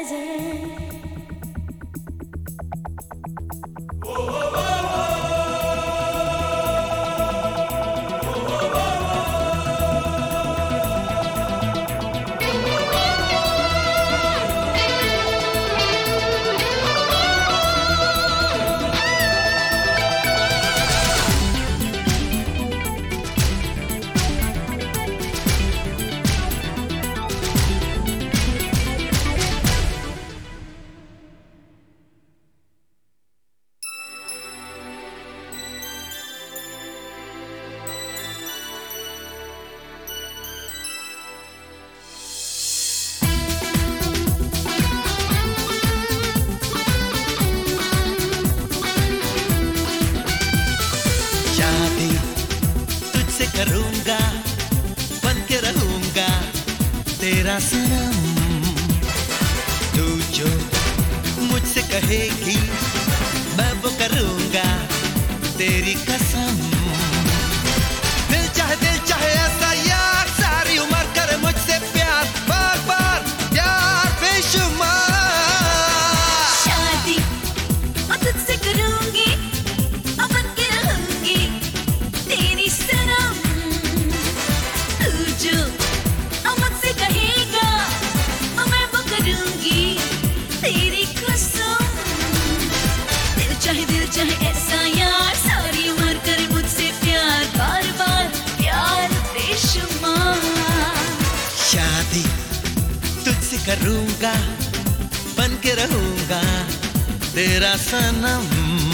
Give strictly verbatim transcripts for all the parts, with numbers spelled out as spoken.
करूंगा, बन के रहूंगा तेरा सनम। तू जो मुझसे कहेगी मैं वो करूंगा तेरी कसम। दिल चाहे दिल चाहे ऐसा यार, सारी उम्र करे मुझसे प्यार, बार बार प्यार बेशुमार। शादी और तुझसे करूंगी, और बन के रहूंगी तेरी सनम। तू जो और मुझसे कहेगा और मैं वो करूंगी तेरी कसम। दिल चाहे दिल चाहे ऐसा यार, सारी उम्र करे मुझसे प्यार, बार बार प्यार बेशुमार। शादी तुझसे करूंगा, बन के रहूंगा तेरा सनम।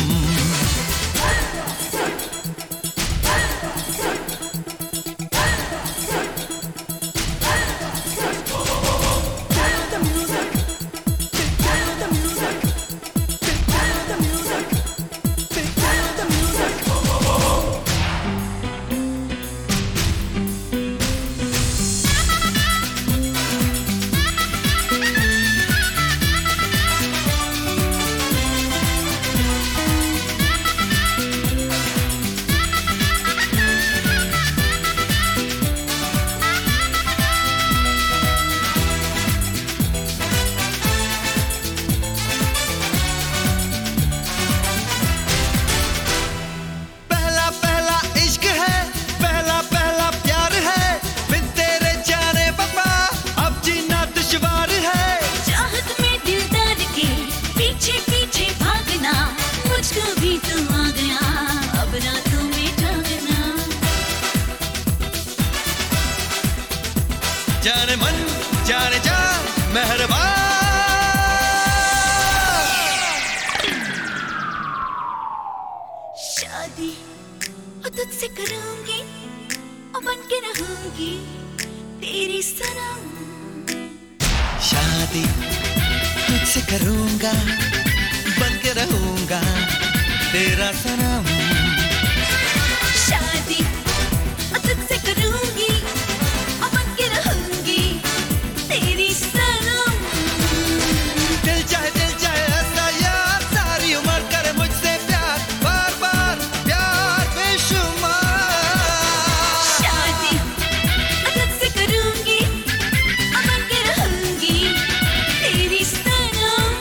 जाने मन जाने जा मेहरबान। शादी और तुझसे करूंगी, और बन के रहूंगी तेरी सनम। शादी तुझसे करूंगा, बन के रहूंगा तेरा सनम। शादी और तुझसे करूंगी, और बन के रहूंगी तेरी सनम। दिल चाहे दिल चाहे ऐसा यार, सारी उम्र करे मुझसे प्यार, बार बार प्यार बेशुमार। शादी और तुझसे करूंगी, और बन के रहूंगी तेरी सनम।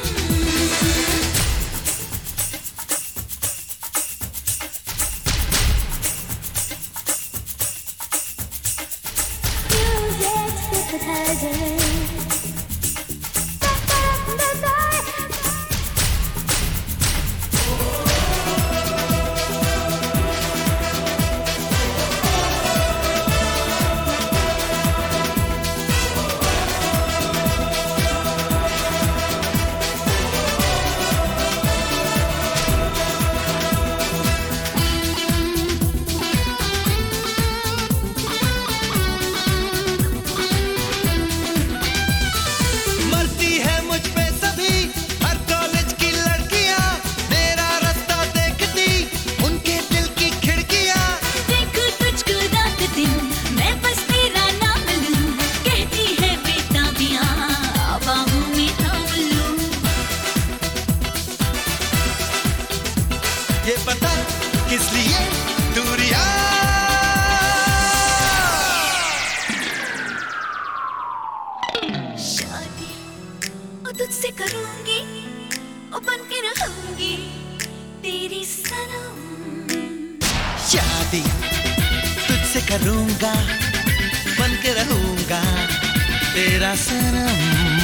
शादी तुझसे करूंगा, बन के रहूंगा तेरा सनम।